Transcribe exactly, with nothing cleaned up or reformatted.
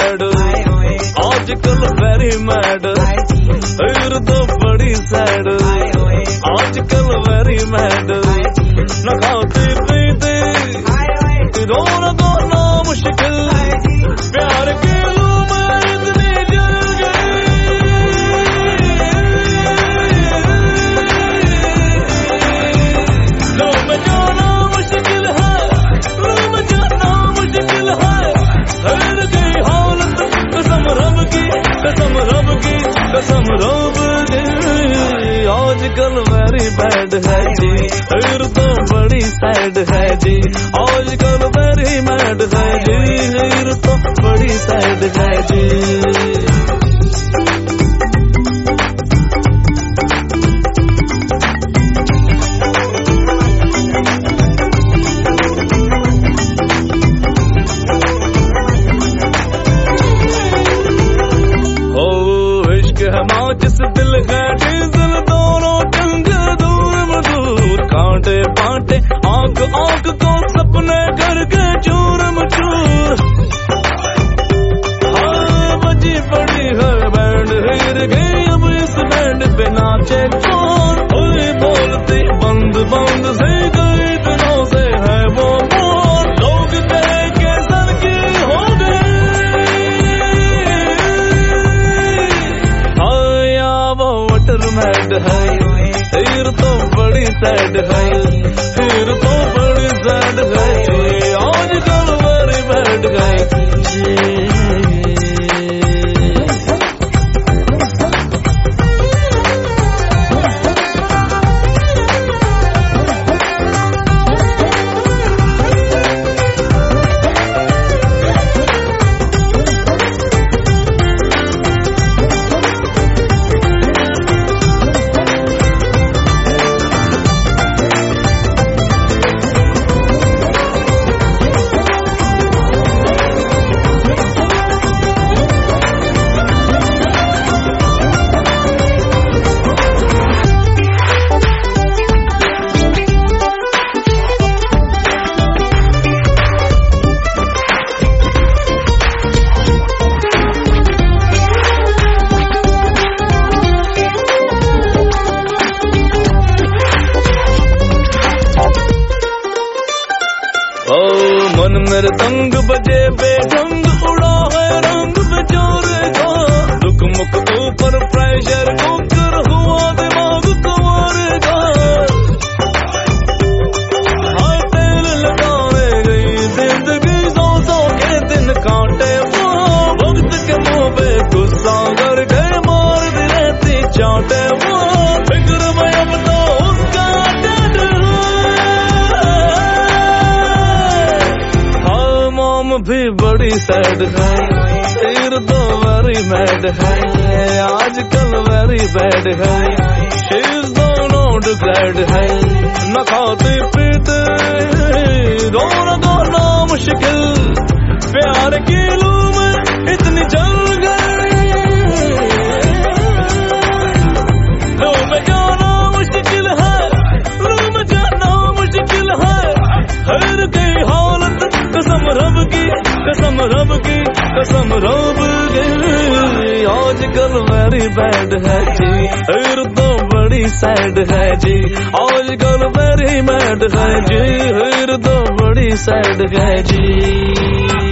Mad, आजकल very mad, फिर तो बड़ी सैड, आजकल वेरी मैड, न खाते पीते रोना गाना मुश्किल, प्यार के लूम इतनी जल गई, लूम जाना मुश्किल है, लूम जाना मुश्किल है, हर गई हालत कसम रब की, कसम रब की, कसम रब की, आजकल वेरी बैड है जी, फिर तो बड़ी सैड है जी, आजकल वेरी मैड है जी, फिर तो बड़ी सैड है जी। जिस दिल का डीजल दोनों टंग दूर मधुर, कांटे बांटे आंख आंख को सपने करके चूर मचूर, हाँ बजी पड़ी है बैंड, हिर गई अब इस बैंड पे नाचे कौन, हुई बोलती बंद बंद से गई दिनों से है वो मोर, लोग कहे के सर की हो गई, मैड है, फिर तो बड़ी सैड है, फिर तो बड़ी सैड है, आजकल वेरी बैड है। मन मेरे तंग बजे बेढंग उड़ा है रंग बेजोर का, रुक मुक ऊपर प्रेशर कुकर हुआ दिमाग कुंवर का, हाय तेल लगाने गई जिंदगी सौ सौ के दिन काटे, वो वक्त के मुंह पे गुस्सा करके मार दी रहती चाटे, वो फिक्र में अब तो उसका भी बड़ी सैड है, फिर तो वेरी मैड है, आजकल वेरी बैड है, शी इज नॉट ग्लैड है, न खाते पीते रोना गाना मुश्किल, प्यार की लूम इतनी जल गई, लूम जाना मुश्किल है, लूम जाना मुश्किल है, हर गई हालत कसम रब की, कसम रब की, कसम रब की, आजकल वेरी बैड है जी, फिर तो बड़ी सैड है जी, आजकल वेरी मैड है जी, फिर तो बड़ी सैड है जी।